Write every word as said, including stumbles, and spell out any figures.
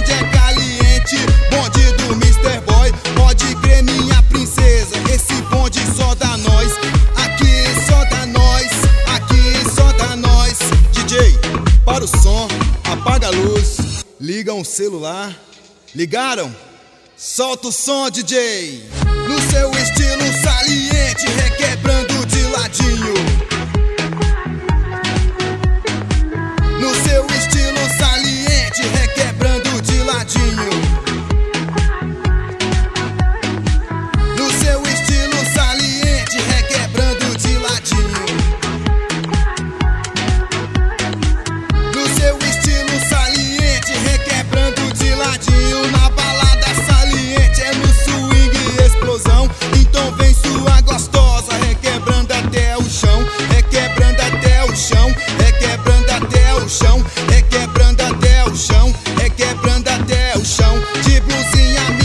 bonde é caliente, bonde do mister Boy. Pode crer, minha princesa, esse bonde só dá nós. Aqui só dá nós, aqui só dá nós. D J, para o som, apaga a luz, liga um celular. Ligaram? Solta o som, D J. No seu estilo saliente, requebrando de ladinho. No seu estilo saliente, requebrando de ladinho. No seu estilo saliente, requebrando de ladinho. No seu estilo saliente, requebrando de ladinho. Na balada saliente, é no swing e explosão. Então vem sua gostosa, requebrando até o chão. Requebrando até o chão, requebrando até o chão. Requebrando até o chão, requebrando até o chão. De blusinha